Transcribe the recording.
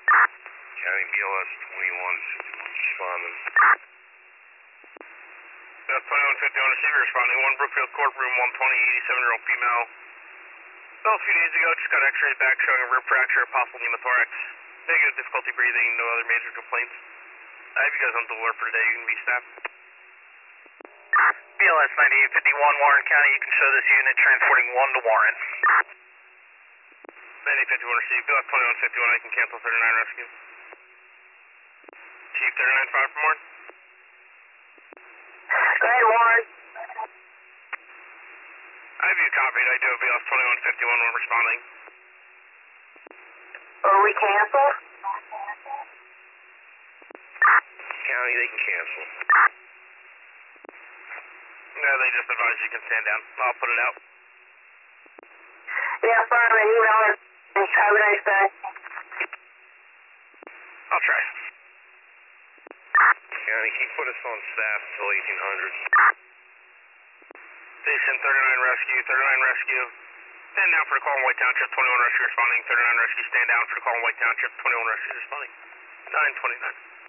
County BLS 2151 responding. That's 2151 receiver responding. 1 Brookfield Courtroom, 120, 87-year-old female. Well, a few days ago, just got x-rayed back showing a rib fracture, possible pneumothorax. Negative difficulty breathing, no other major complaints. I have you guys on the alert for today. You can be staffed. BLS 9851 Warren County, you can show this unit transporting 1 to Warren. 9851 received. BLS 2151, I can cancel 39 rescue. Chief 39-5 from Warren. Hey, Warren. I have you copied. I do have BLS 2151 when responding. Are we canceled? County, they can cancel. Yeah, they just advised you can stand down. I'll put it out. Yeah, fine. An email. Have a nice day. I'll try. County, can you put us on staff until 1800? Station 39 rescue, 39 rescue. Stand down for the call in White Township, 21 rescue responding. 39 rescue, stand down for the call in White Township, 21 rescue responding. 929.